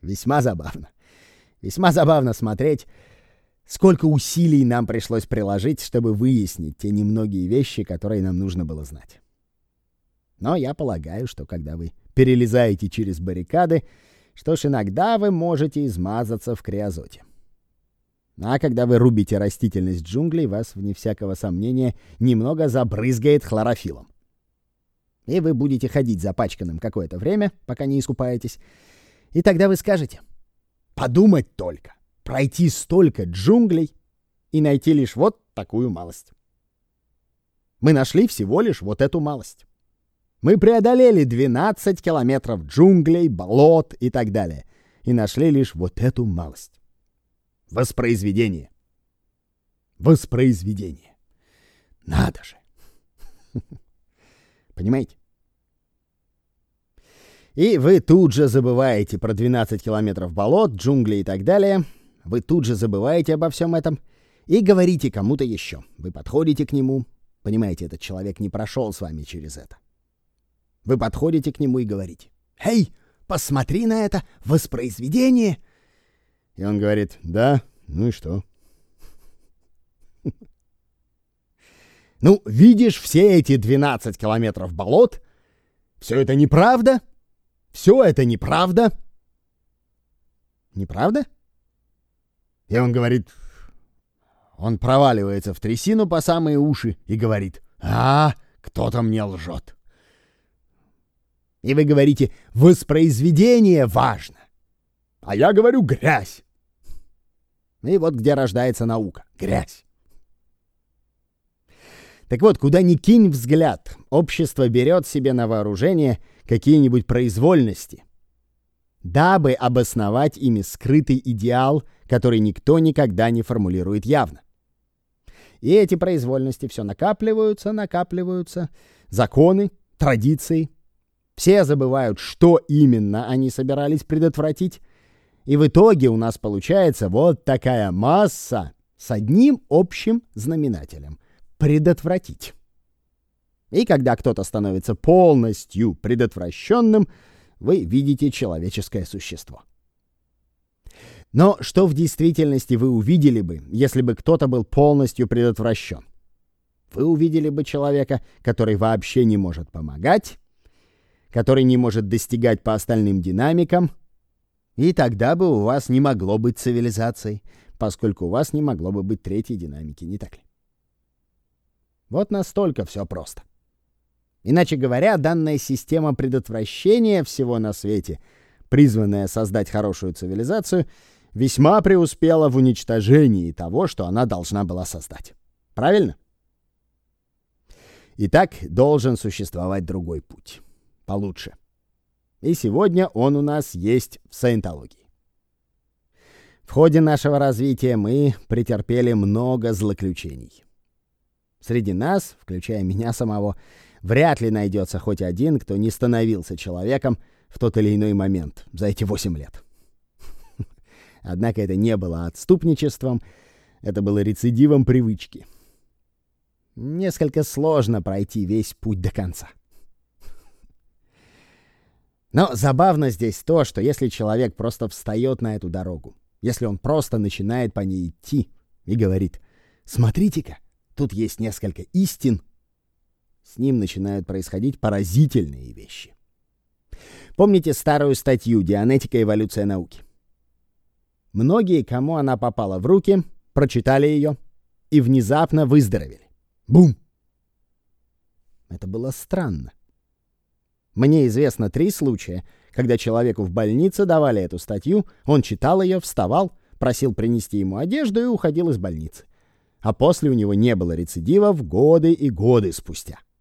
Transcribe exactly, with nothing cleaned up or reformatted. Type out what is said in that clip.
Весьма забавно. Весьма забавно смотреть, сколько усилий нам пришлось приложить, чтобы выяснить те немногие вещи, которые нам нужно было знать. Но я полагаю, что когда вы перелезаете через баррикады, что ж, иногда вы можете измазаться в криозоте. А когда вы рубите растительность джунглей, вас, вне всякого сомнения, немного забрызгает хлорофиллом. И вы будете ходить запачканным какое-то время, пока не искупаетесь. И тогда вы скажете: подумать только, пройти столько джунглей и найти лишь вот такую малость. Мы нашли всего лишь вот эту малость. Мы преодолели двенадцать километров джунглей, болот и так далее, и нашли лишь вот эту малость. Воспроизведение. Воспроизведение. Надо же. Понимаете? И вы тут же забываете про двенадцать километров болот, джунглей и так далее. Вы тут же забываете обо всем этом и говорите кому-то еще. Вы подходите к нему. Понимаете, этот человек не прошел с вами через это. Вы подходите к нему и говорите: «Эй, посмотри на это воспроизведение!» И он говорит: «Да, ну и что?» Ну, видишь все эти двенадцать километров болот? Все это неправда? Все это неправда? Неправда? И он говорит, он проваливается в трясину по самые уши и говорит: «А, кто-то мне лжет». И вы говорите: воспроизведение важно. А я говорю: грязь. И вот где рождается наука. Грязь. Так вот, куда ни кинь взгляд, общество берет себе на вооружение какие-нибудь произвольности, дабы обосновать ими скрытый идеал, который никто никогда не формулирует явно. И эти произвольности все накапливаются, накапливаются. Законы, традиции. Все забывают, что именно они собирались предотвратить. И в итоге у нас получается вот такая масса с одним общим знаменателем — предотвратить. И когда кто-то становится полностью предотвращенным, вы видите человеческое существо. Но что в действительности вы увидели бы, если бы кто-то был полностью предотвращен? Вы увидели бы человека, который вообще не может помогать, который не может достигать по остальным динамикам, и тогда бы у вас не могло быть цивилизации, поскольку у вас не могло бы быть третьей динамики, не так ли? Вот настолько все просто. Иначе говоря, данная система предотвращения всего на свете, призванная создать хорошую цивилизацию, весьма преуспела в уничтожении того, что она должна была создать. Правильно? Итак, должен существовать другой путь. Получше. И сегодня он у нас есть в саентологии. В ходе нашего развития мы претерпели много злоключений. Среди нас, включая меня самого, вряд ли найдется хоть один, кто не становился человеком в тот или иной момент за эти восемь лет. Однако это не было отступничеством, это было рецидивом привычки. Несколько сложно пройти весь путь до конца. Но забавно здесь то, что если человек просто встает на эту дорогу, если он просто начинает по ней идти и говорит: «Смотрите-ка, тут есть несколько истин», с ним начинают происходить поразительные вещи. Помните старую статью «Дианетика. Эволюция науки»? Многие, кому она попала в руки, прочитали ее и внезапно выздоровели. Бум! Это было странно. Мне известно три случая, когда человеку в больнице давали эту статью, он читал ее, вставал, просил принести ему одежду и уходил из больницы. А после у него не было рецидивов годы и годы спустя.